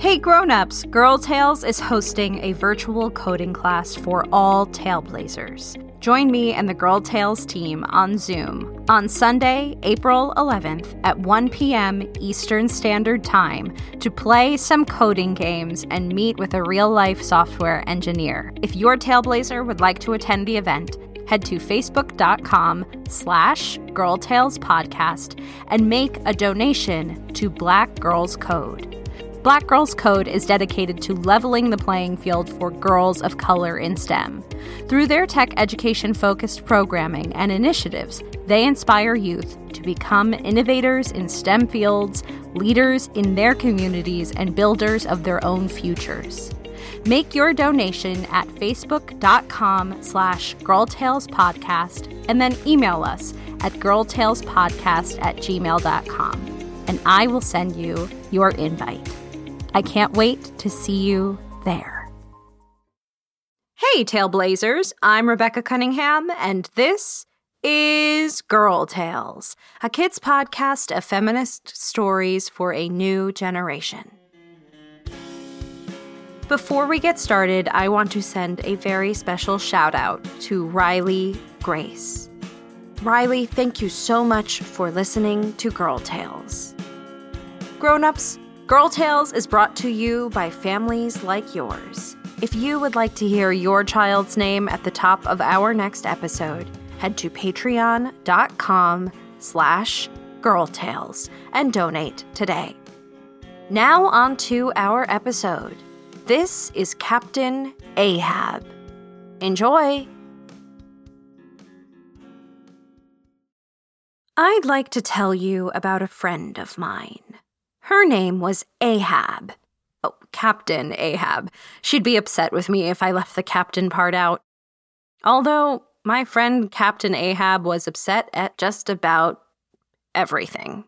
Hey grown-ups, Girl Tales is hosting a virtual coding class for all Tailblazers. Join me and the Girl Tales team on Zoom on Sunday, April 11th at 1 p.m. Eastern Standard Time to play some coding games and meet with a real-life software engineer. If your Tailblazer would like to attend the event, head to facebook.com/girltalespodcast and make a donation to Black Girls Code. Black Girls Code is dedicated to leveling the playing field for girls of color in STEM. Through their tech education-focused programming and initiatives, they inspire youth to become innovators in STEM fields, leaders in their communities, and builders of their own futures. Make your donation at facebook.com/girltalespodcast and then email us at girltalespodcast@gmail.com, and I will send you your invite. I can't wait to see you there. Hey, Tailblazers, I'm Rebecca Cunningham, and this is Girl Tales, a kids' podcast of feminist stories for a new generation. Before we get started, I want to send a very special shout out to Riley Grace. Riley, thank you so much for listening to Girl Tales. Grown-ups, Girl Tales is brought to you by families like yours. If you would like to hear your child's name at the top of our next episode, head to patreon.com/girltales and donate today. Now on to our episode. This is Captain Ahab. Enjoy! I'd like to tell you about a friend of mine. Her name was Ahab. Oh, Captain Ahab. She'd be upset with me if I left the captain part out. Although, my friend Captain Ahab was upset at just about everything.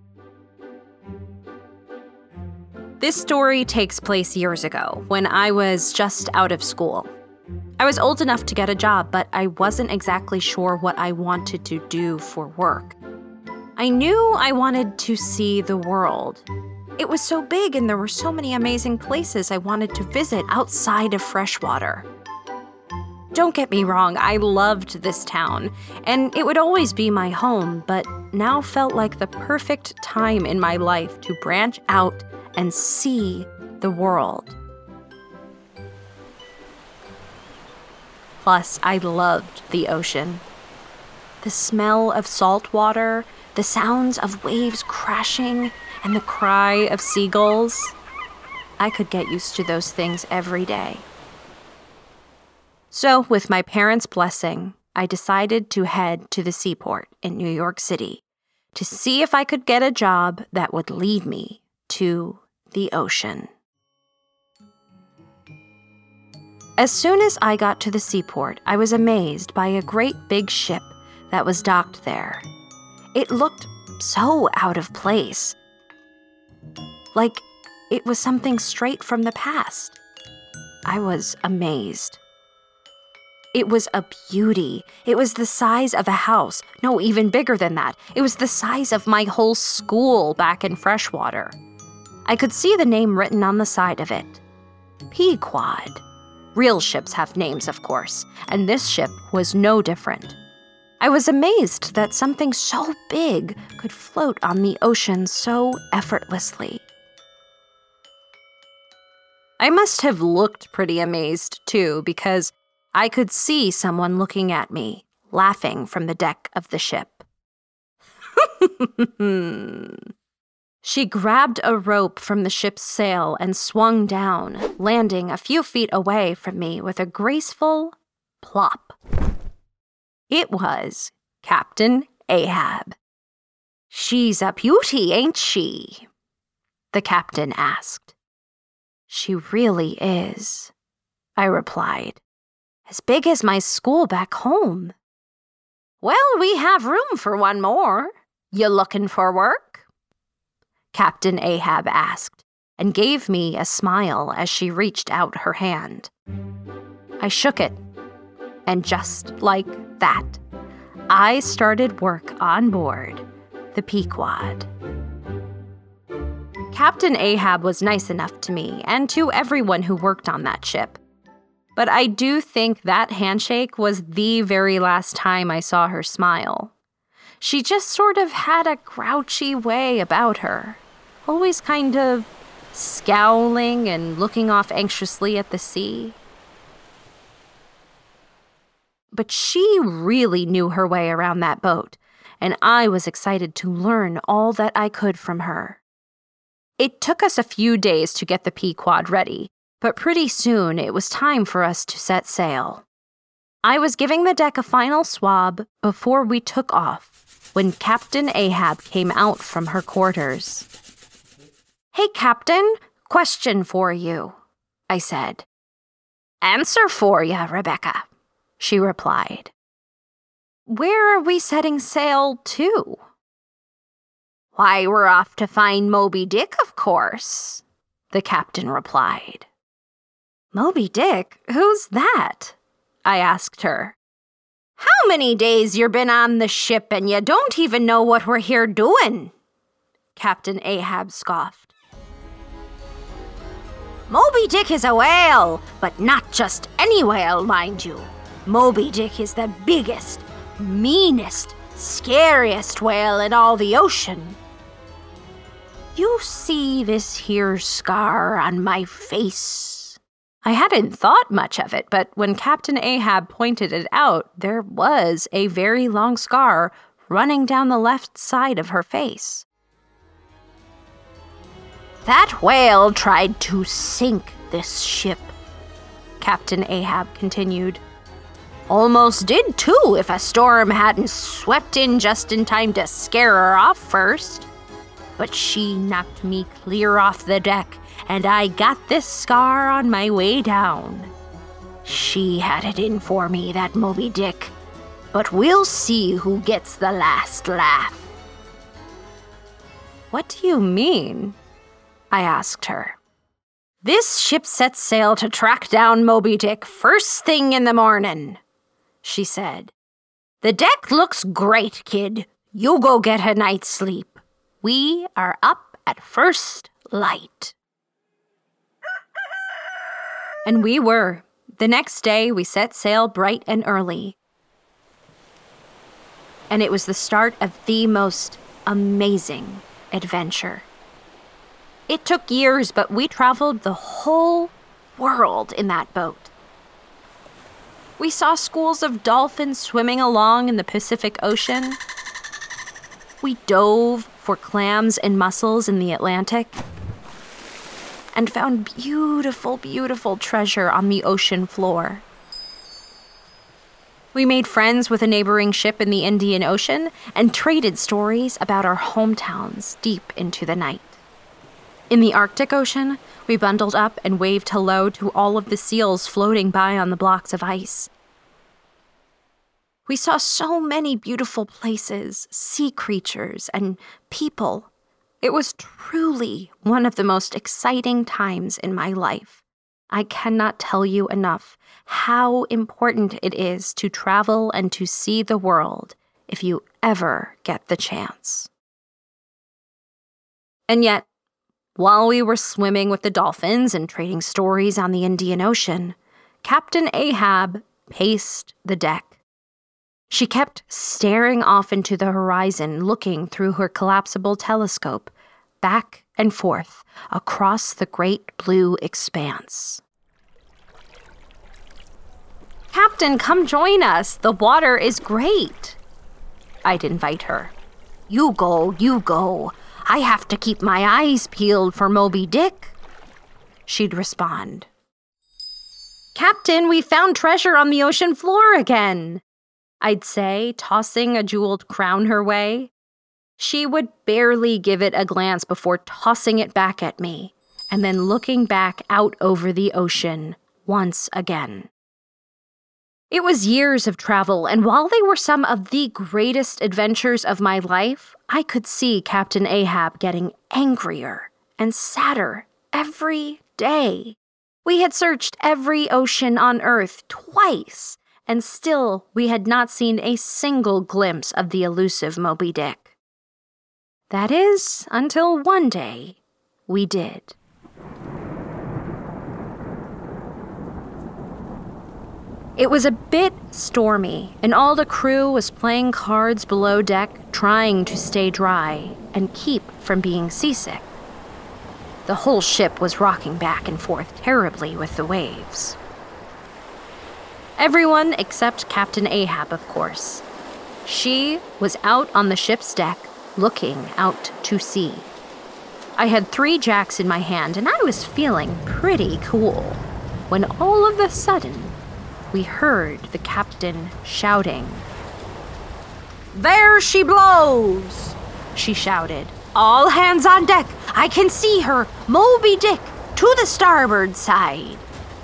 This story takes place years ago, when I was just out of school. I was old enough to get a job, but I wasn't exactly sure what I wanted to do for work. I knew I wanted to see the world. It was so big and there were so many amazing places I wanted to visit outside of Freshwater. Don't get me wrong, I loved this town, and it would always be my home, but now felt like the perfect time in my life to branch out and see the world. Plus, I loved the ocean. The smell of salt water, the sounds of waves crashing, and the cry of seagulls. I could get used to those things every day. So, with my parents' blessing, I decided to head to the seaport in New York City to see if I could get a job that would lead me to the ocean. As soon as I got to the seaport, I was amazed by a great big ship that was docked there. It looked so out of place, like it was something straight from the past. I was amazed. It was a beauty. It was the size of a house. No, even bigger than that. It was the size of my whole school back in Freshwater. I could see the name written on the side of it. Pequod. Real ships have names, of course, and this ship was no different. I was amazed that something so big could float on the ocean so effortlessly. I must have looked pretty amazed, too, because I could see someone looking at me, laughing from the deck of the ship. She grabbed a rope from the ship's sail and swung down, landing a few feet away from me with a graceful plop. It was Captain Ahab. "She's a beauty, ain't she?" the captain asked. "She really is," I replied. "As big as my school back home." "Well, we have room for one more. You looking for work?" Captain Ahab asked, and gave me a smile as she reached out her hand. I shook it, and just like that, I started work on board the Pequod. Captain Ahab was nice enough to me and to everyone who worked on that ship. But I do think that handshake was the very last time I saw her smile. She just sort of had a grouchy way about her, always kind of scowling and looking off anxiously at the sea. But she really knew her way around that boat, and I was excited to learn all that I could from her. It took us a few days to get the Pequod ready, but pretty soon it was time for us to set sail. I was giving the deck a final swab before we took off when Captain Ahab came out from her quarters. "Hey, Captain, question for you," I said. "Answer for ya, Rebecca," she replied. "Where are we setting sail to?" "Why, we're off to find Moby Dick, of course," the captain replied. "Moby Dick? Who's that?" I asked her. "How many days you been on the ship and you don't even know what we're here doing?" Captain Ahab scoffed. "Moby Dick is a whale, but not just any whale, mind you. Moby Dick is the biggest, meanest, scariest whale in all the ocean. You see this here scar on my face?" I hadn't thought much of it, but when Captain Ahab pointed it out, there was a very long scar running down the left side of her face. "That whale tried to sink this ship," Captain Ahab continued. "Almost did too if a storm hadn't swept in just in time to scare her off first. But she knocked me clear off the deck, and I got this scar on my way down. She had it in for me, that Moby Dick, but we'll see who gets the last laugh." "What do you mean?" I asked her. "This ship sets sail to track down Moby Dick first thing in the morning," she said. "The deck looks great, kid. You go get a night's sleep. We are up at first light." And we were. The next day, we set sail bright and early. And it was the start of the most amazing adventure. It took years, but we traveled the whole world in that boat. We saw schools of dolphins swimming along in the Pacific Ocean. We dove for clams and mussels in the Atlantic and found beautiful, beautiful treasure on the ocean floor. We made friends with a neighboring ship in the Indian Ocean and traded stories about our hometowns deep into the night. In the Arctic Ocean, we bundled up and waved hello to all of the seals floating by on the blocks of ice. We saw so many beautiful places, sea creatures, and people. It was truly one of the most exciting times in my life. I cannot tell you enough how important it is to travel and to see the world if you ever get the chance. And yet, while we were swimming with the dolphins and trading stories on the Indian Ocean, Captain Ahab paced the deck. She kept staring off into the horizon, looking through her collapsible telescope, back and forth across the great blue expanse. "Captain, come join us. The water is great," I'd invite her. You go. I have to keep my eyes peeled for Moby Dick," she'd respond. "Captain, we found treasure on the ocean floor again," I'd say, tossing a jeweled crown her way. She would barely give it a glance before tossing it back at me, and then looking back out over the ocean once again. It was years of travel, and while they were some of the greatest adventures of my life, I could see Captain Ahab getting angrier and sadder every day. We had searched every ocean on Earth twice, and still we had not seen a single glimpse of the elusive Moby Dick. That is, until one day, we did. It was a bit stormy, and all the crew was playing cards below deck, trying to stay dry and keep from being seasick. The whole ship was rocking back and forth terribly with the waves. Everyone except Captain Ahab, of course. She was out on the ship's deck, looking out to sea. I had 3 jacks in my hand, and I was feeling pretty cool, when all of a sudden, we heard the captain shouting. "There she blows!" she shouted. "All hands on deck! I can see her! Moby Dick! To the starboard side!"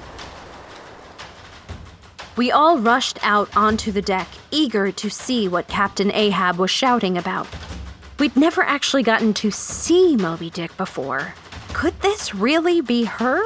We all rushed out onto the deck, eager to see what Captain Ahab was shouting about. We'd never actually gotten to see Moby Dick before. Could this really be her?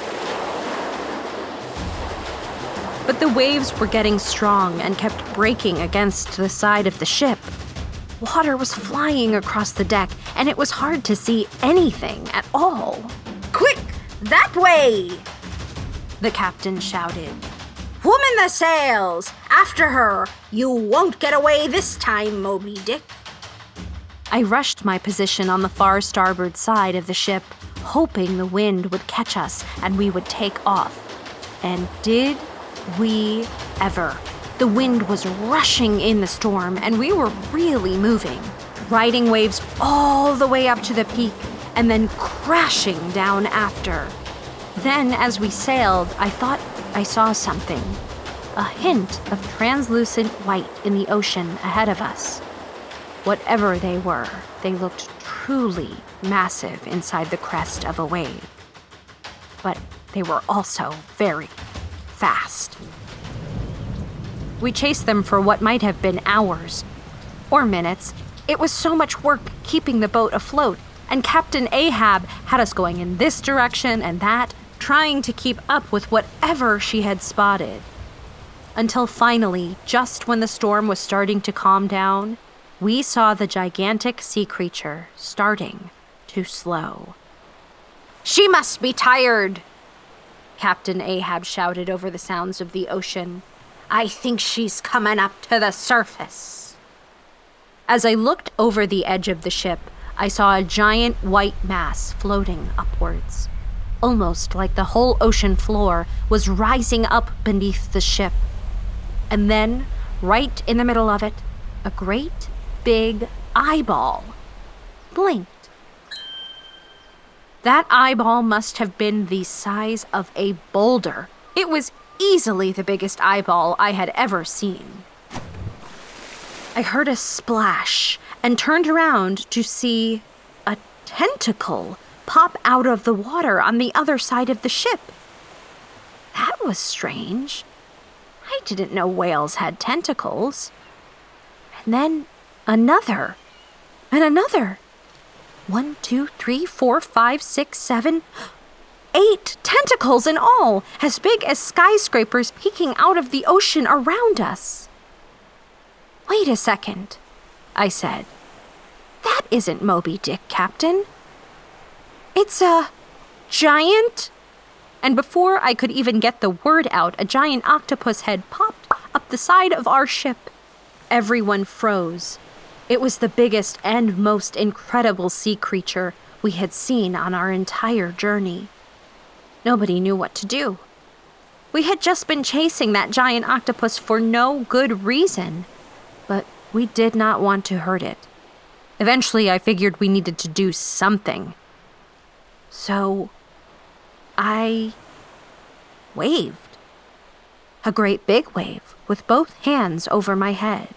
But the waves were getting strong and kept breaking against the side of the ship. Water was flying across the deck, and it was hard to see anything at all. "Quick, that way!" the captain shouted. "Woman the sails! After her! You won't get away this time, Moby Dick!" I rushed my position on the far starboard side of the ship, hoping the wind would catch us and we would take off. And did we ever? The wind was rushing in the storm, and we were really moving, riding waves all the way up to the peak and then crashing down after. Then, as we sailed, I thought I saw something, a hint of translucent white in the ocean ahead of us. Whatever they were, they looked truly massive inside the crest of a wave. But they were also very fast. We chased them for what might have been hours or minutes. It was so much work keeping the boat afloat, and Captain Ahab had us going in this direction and that, trying to keep up with whatever she had spotted. Until finally, just when the storm was starting to calm down, we saw the gigantic sea creature starting to slow. "She must be tired," Captain Ahab shouted over the sounds of the ocean. "I think she's coming up to the surface." As I looked over the edge of the ship, I saw a giant white mass floating upwards, almost like the whole ocean floor was rising up beneath the ship. And then, right in the middle of it, a great big eyeball blinked. That eyeball must have been the size of a boulder. It was easily the biggest eyeball I had ever seen. I heard a splash and turned around to see a tentacle pop out of the water on the other side of the ship. That was strange. I didn't know whales had tentacles. And then another, and another. 1, 2, 3, 4, 5, 6, 7, 8 tentacles in all, as big as skyscrapers peeking out of the ocean around us. "Wait a second," I said. "That isn't Moby Dick, Captain. It's a giant..." And before I could even get the word out, a giant octopus head popped up the side of our ship. Everyone froze. It was the biggest and most incredible sea creature we had seen on our entire journey. Nobody knew what to do. We had just been chasing that giant octopus for no good reason, but we did not want to hurt it. Eventually, I figured we needed to do something. So I waved. A great big wave with both hands over my head.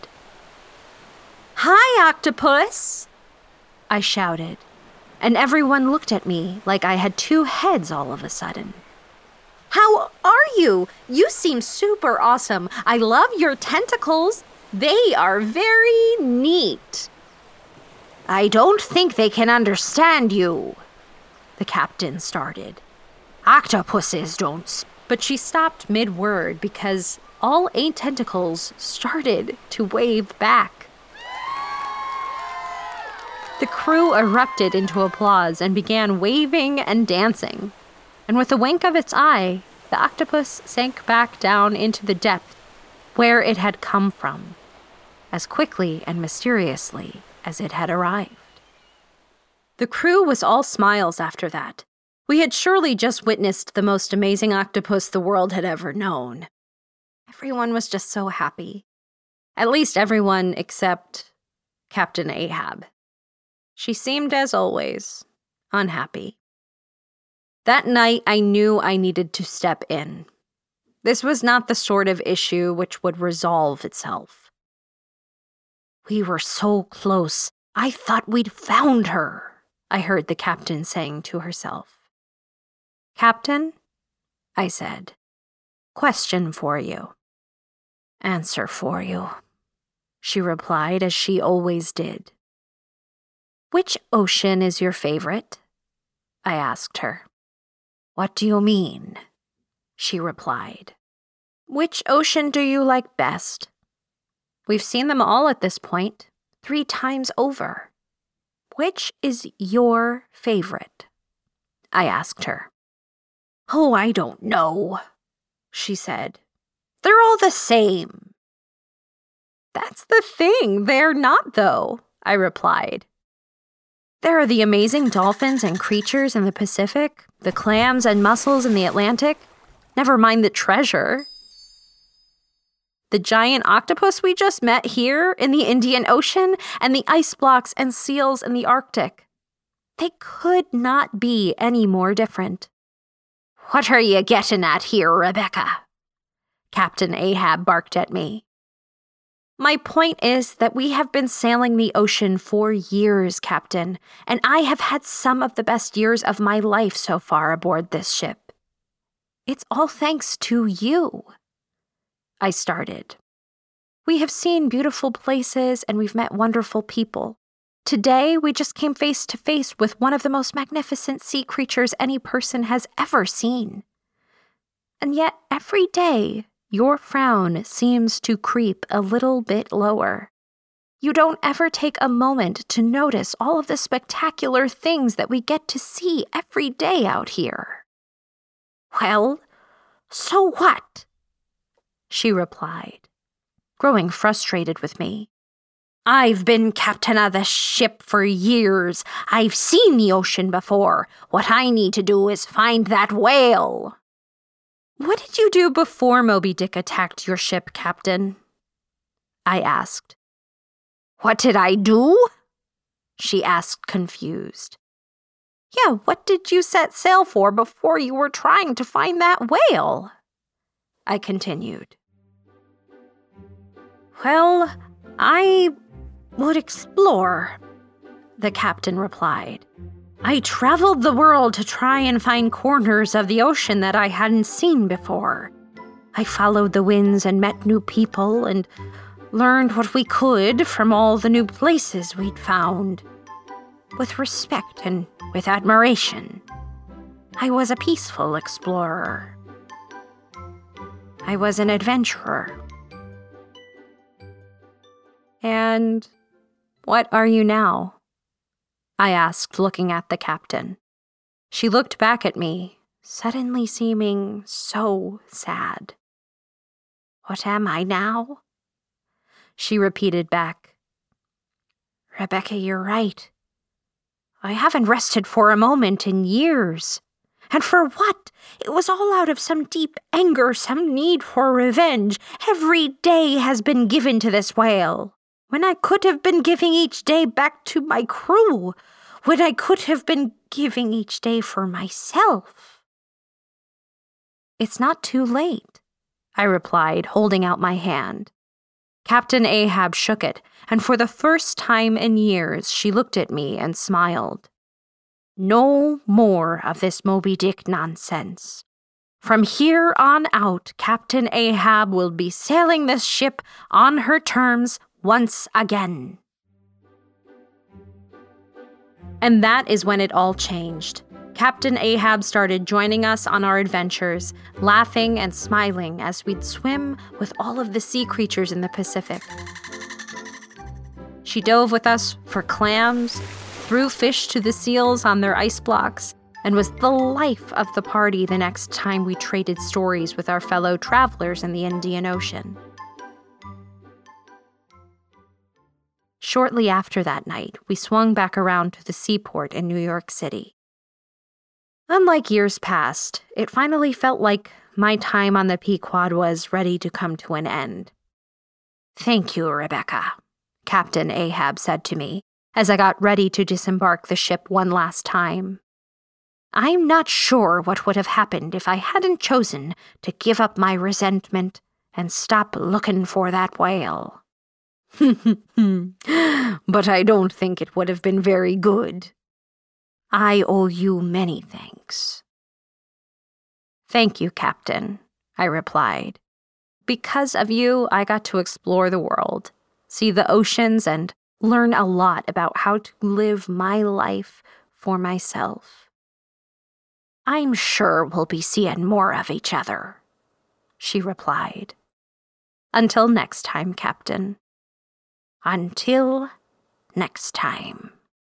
"Hi, octopus!" I shouted, and everyone looked at me like I had 2 heads all of a sudden. "How are you? You seem super awesome. I love your tentacles. They are very neat." "I don't think they can understand you," the captain started. "Octopuses don't..." But she stopped mid-word because all 8 tentacles started to wave back. The crew erupted into applause and began waving and dancing. And with a wink of its eye, the octopus sank back down into the depth where it had come from, as quickly and mysteriously as it had arrived. The crew was all smiles after that. We had surely just witnessed the most amazing octopus the world had ever known. Everyone was just so happy. At least everyone except Captain Ahab. She seemed, as always, unhappy. That night, I knew I needed to step in. This was not the sort of issue which would resolve itself. "We were so close. I thought we'd found her," I heard the captain saying to herself. "Captain," I said, "question for you." "Answer for you," she replied, as she always did. "Which ocean is your favorite?" I asked her. "What do you mean?" she replied. "Which ocean do you like best? We've seen them all at this point, 3 times over. Which is your favorite?" I asked her. "Oh, I don't know," she said. "They're all the same." "That's the thing, they're not, though," I replied. "There are the amazing dolphins and creatures in the Pacific, the clams and mussels in the Atlantic, never mind the treasure. The giant octopus we just met here in the Indian Ocean, and the ice blocks and seals in the Arctic. They could not be any more different." "What are you getting at here, Rebecca?" Captain Ahab barked at me. "My point is that we have been sailing the ocean for years, Captain, and I have had some of the best years of my life so far aboard this ship. It's all thanks to you." I started. "We have seen beautiful places and we've met wonderful people. Today, we just came face to face with one of the most magnificent sea creatures any person has ever seen. And yet, every day, your frown seems to creep a little bit lower. You don't ever take a moment to notice all of the spectacular things that we get to see every day out here." "Well, so what?" she replied, growing frustrated with me. "I've been captain of the ship for years. I've seen the ocean before. What I need to do is find that whale." "What did you do before Moby Dick attacked your ship, Captain?" I asked. "What did I do?" she asked, confused. "Yeah, what did you set sail for before you were trying to find that whale?" I continued. "Well, I would explore," the captain replied. "I traveled the world to try and find corners of the ocean that I hadn't seen before. I followed the winds and met new people and learned what we could from all the new places we'd found. With respect and with admiration. I was a peaceful explorer. I was an adventurer." "And what are you now?" I asked, looking at the captain. She looked back at me, suddenly seeming so sad. "What am I now?" she repeated back. "Rebecca, you're right. I haven't rested for a moment in years. And for what? It was all out of some deep anger, some need for revenge. Every day has been given to this whale, when I could have been giving each day back to my crew, when I could have been giving each day for myself." "It's not too late," I replied, holding out my hand. Captain Ahab shook it, and for the first time in years, she looked at me and smiled. "No more of this Moby Dick nonsense. From here on out, Captain Ahab will be sailing this ship on her terms once again." And that is when it all changed. Captain Ahab started joining us on our adventures, laughing and smiling as we'd swim with all of the sea creatures in the Pacific. She dove with us for clams, threw fish to the seals on their ice blocks, and was the life of the party the next time we traded stories with our fellow travelers in the Indian Ocean. Shortly after that night, we swung back around to the seaport in New York City. Unlike years past, it finally felt like my time on the Pequod was ready to come to an end. "Thank you, Rebecca," Captain Ahab said to me as I got ready to disembark the ship one last time. "I'm not sure what would have happened if I hadn't chosen to give up my resentment and stop looking for that whale. But I don't think it would have been very good. I owe you many thanks." "Thank you, Captain," I replied. "Because of you, I got to explore the world, see the oceans, and learn a lot about how to live my life for myself." "I'm sure we'll be seeing more of each other," she replied. "Until next time, Captain." Until next time.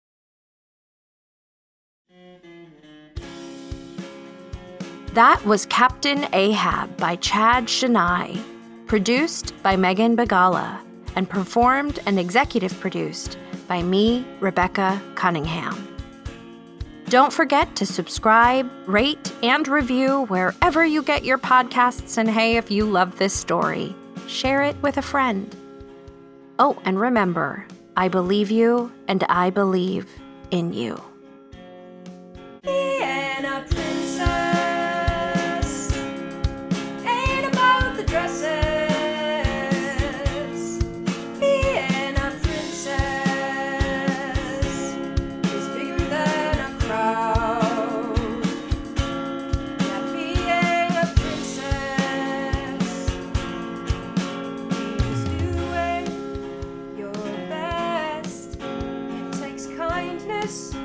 That was Captain Ahab by Chad Shonai, produced by Megan Bagala, and performed and executive produced by me, Rebecca Cunningham. Don't forget to subscribe, rate, and review wherever you get your podcasts, and hey, if you love this story, share it with a friend. Oh, and remember, I believe you, and I believe in you. Being a princess ain't about the dresses. Being a princess is bigger than a crowd. Yeah, being a princess means doing your best. It takes kindness